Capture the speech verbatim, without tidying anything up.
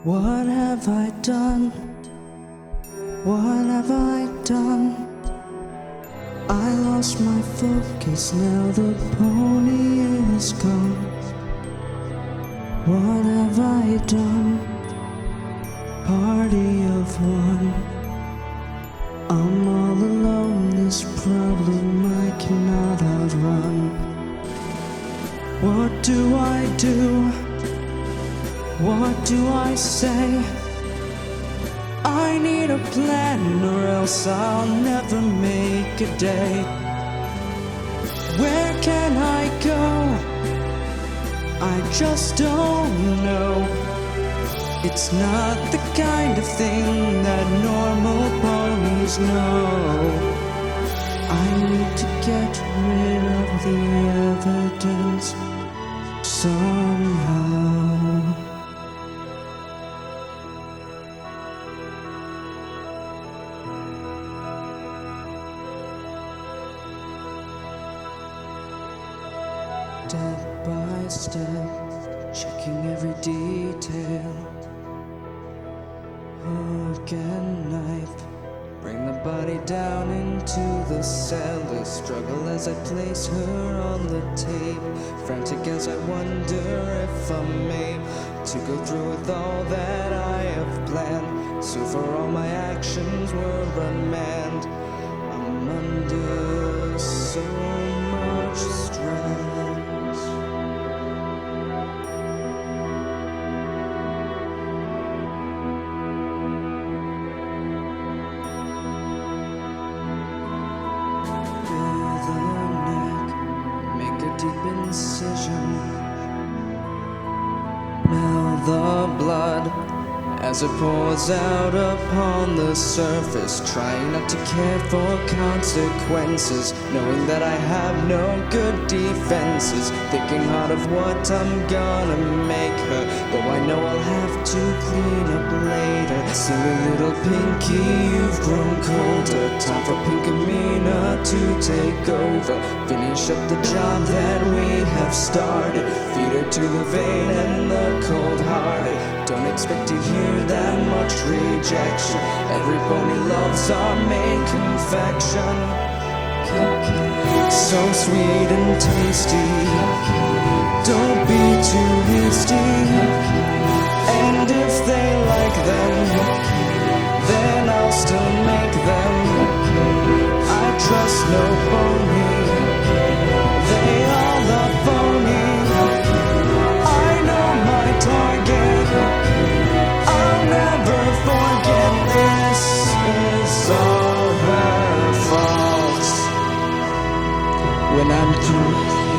What have I done? What have I done? I lost my focus, now the pony is gone. What have I done? Party of one. I'm all alone, this problem I cannot outrun. What do I do? What do I say? I need a plan or else I'll never make a day. Where can I go? I just don't know. It's not the kind of thing that normal ponies know. I need to get rid of the evidence somehow. Step by step, checking every detail. Hook and knife, bring the body down into the cellar. Struggle as I place her on the tape. Frantic as I wonder if I'm able to go through with all that I have planned. So for all my actions were unmanned, I'm under so much stress. Deep incision. Now the blood as it pours out upon the surface, trying not to care for consequences, knowing that I have no good defenses, thinking hard of what I'm gonna make her, though I know I'll have to clean up later. Silly little Pinky, you've grown colder, time for Pinkamena to take over, finish up the job that we have started, feed her to the vein and the cold-hearted. Don't expect to hear that much rejection. Every pony loves our main confection. So sweet and tasty, don't be too hasty. And if they like them, then I'll still make them. I trust no pony, they all love pony. I know my target, I'll never forget. This is all her fault. When I'm through